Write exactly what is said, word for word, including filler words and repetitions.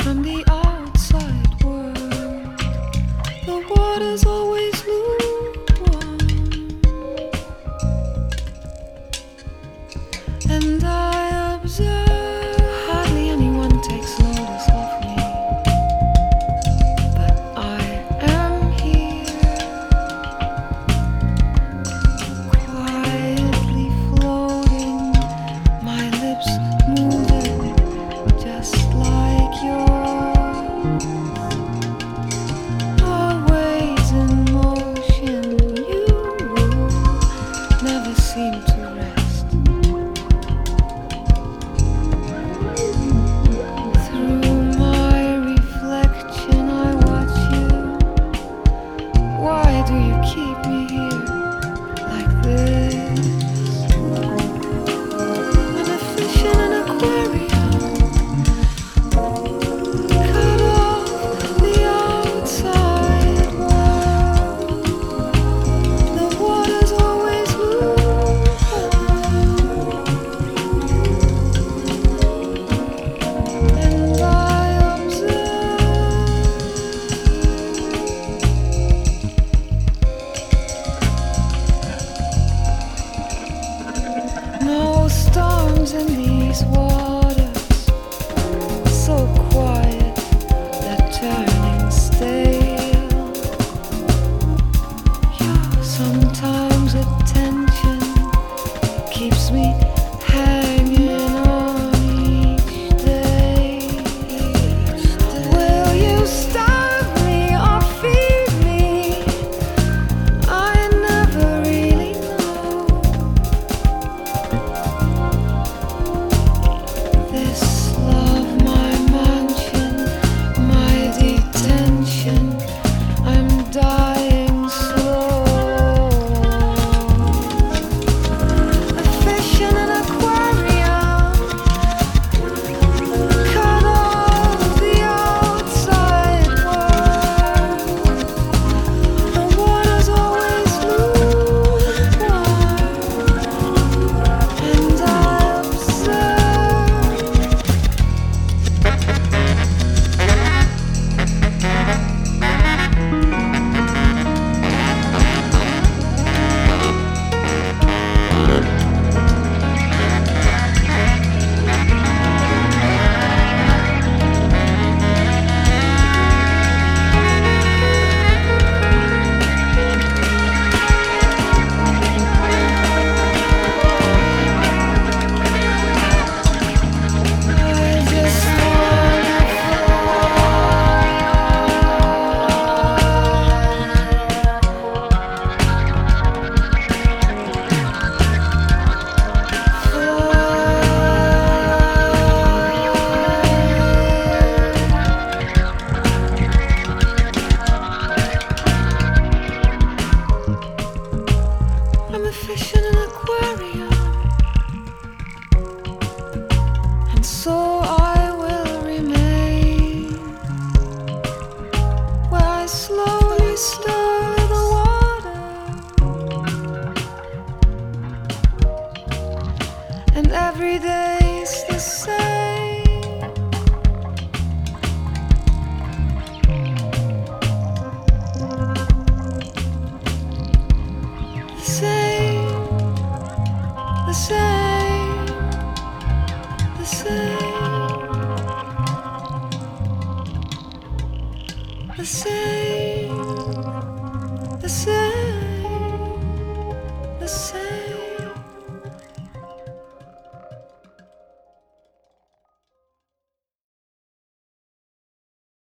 from the outside world. The water's always lukewarm, and I observe hardly anyone takes notice of me, but I am here, quietly floating, my lips moving just like yours, always in motion. You never seem to rest. Through my reflection I watch you. Why do you keep me here like this? I'm a fish in an aquarium, cut off the outside world. The water's always lukewarm, and I observe. No storms in these waters, so quiet that turning stale. Your sometimes attention keeps me hanging on each day. Will you starve me or feed me? I never really know. This love, my mansion, my detention, I'm dying slow. A fish in an aquarium, cut off the outside world. The water's always lukewarm, and I observe. I just wanna I'm a fish in an aquarium, and so I will remain, where I slowly stir the water, and every day